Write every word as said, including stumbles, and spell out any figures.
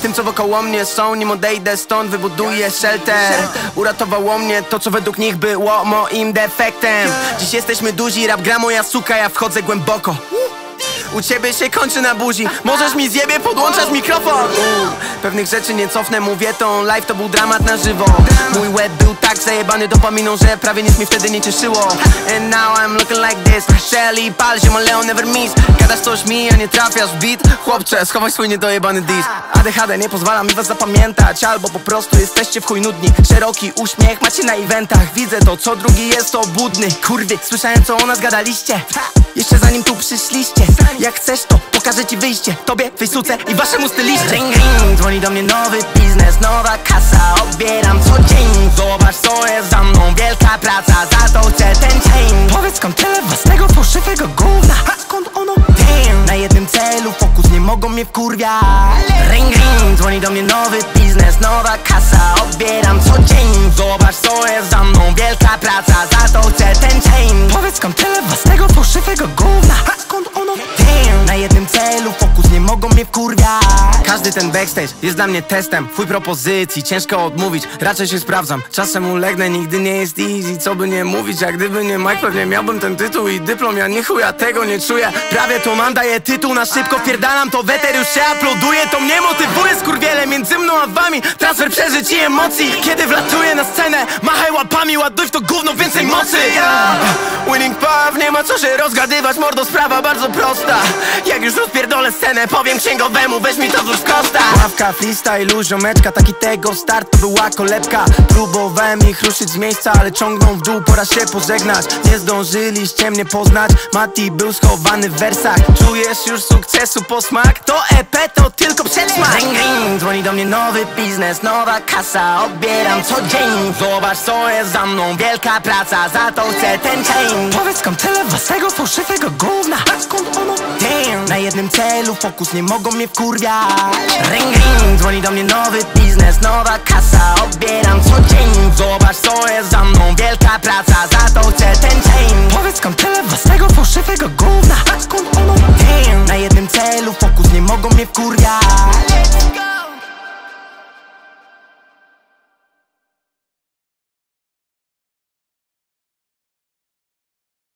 tym, co wokoło mnie są. Nim odejdę stąd, wybuduję shelter. Uratowało mnie to, co według nich było moim defektem. Dziś jesteśmy duzi, rap gra moja suka, ja wchodzę głęboko. U ciebie się kończy na buzi. Możesz mi zjebie, podłączasz mikrofon. U, pewnych rzeczy nie cofnę, mówię to on live, to był dramat na żywo. Mój łeb był tak zajebany dopaminą, że prawie nic mi wtedy nie cieszyło. And now I'm looking like this. Shelly, pal się, Leon never miss. Gadasz coś mi, a nie trafiasz w beat. Chłopcze, schowaj swój niedojebany diss. A D H D nie pozwala mi was zapamiętać, albo po prostu jesteście w chuj nudni. Szeroki uśmiech macie na eventach. Widzę to, co drugi jest obłudny. Kurwy, słyszałem, co o nas gadaliście jeszcze zanim tu przyszliście. Jak chcesz, to pokażę ci wyjście. Tobie, fejsuce i waszemu styliście. Ring, ring, dzwoni do mnie nowy biznes, nowa kasa. Odbieram co dzień. Zobacz, co jest za mną, wielka praca. Za to chcę ten chain. Powiedz, skąd tyle własnego fałszywego gówna? A skąd ono? Damn. Na jednym celu fokus, nie mogą mnie wkurwiać. Ring, ring, dzwoni do mnie nowy biznes, nowa kasa. Odbieram co dzień. Zobacz, co jest za mną, wielka praca. Za to chcę ten chain. Powiedz, skąd tyle własnego fałszywego gówna? A skąd ono? Damn. Na jednym celu fokus, nie mogą mnie wkurwiać. Każdy ten backstage jest dla mnie testem. Twój propozycji, ciężko odmówić. Raczej się sprawdzam, czasem ulegnę. Nigdy nie jest easy, co by nie mówić. Jak gdyby nie Mike, pewnie miałbym ten tytuł i dyplom. Ja nie chuja tego nie czuję. Prawie to mam, daję tytuł na szybko. Wpierdalam to weter, już się uploaduje. To mnie motywuje, skurwiele między mną a wami. Transfer przeżyć i emocji. Kiedy wlatuję na scenę, machaj łapami, ładuj w to gówno więcej mocy. Yeah. Winning path, nie ma co się rozgadywać. Mordo, sprawa bardzo prosta. Jak już rozpierdolę scenę, powiem księgowemu, weź mi to włóż kosta. Ławka, freestyle, ziomeczka, taki tego start to była kolebka. Próbowałem ich ruszyć z miejsca, ale ciągną w dół, pora się pożegnać. Nie zdążyliście mnie poznać, Mati był schowany w wersach. Czujesz już sukcesu posmak? To E P to tylko przedsmak. Ring, ring, dzwoni do mnie nowy biznes, nowa kasa. Odbieram co dzień. Zobacz, co jest za mną, wielka praca. Za to chcę ten chain. Powiedz, skąd tyle własnego fałszywego gówna? A skąd ono? Damn. Na jednym celu fokus, nie mogą mnie wkurwiać. Ring, ring, dzwoni do mnie nowy biznes, nowa kasa. Odbieram co dzień. Zobacz, co jest za mną, wielka praca. Za to chcę ten chain. Powiedz, skąd tyle własnego fałszywego gówna? A skąd ono? Damn. Na jednym celu fokus, nie mogą mnie wkurwiać.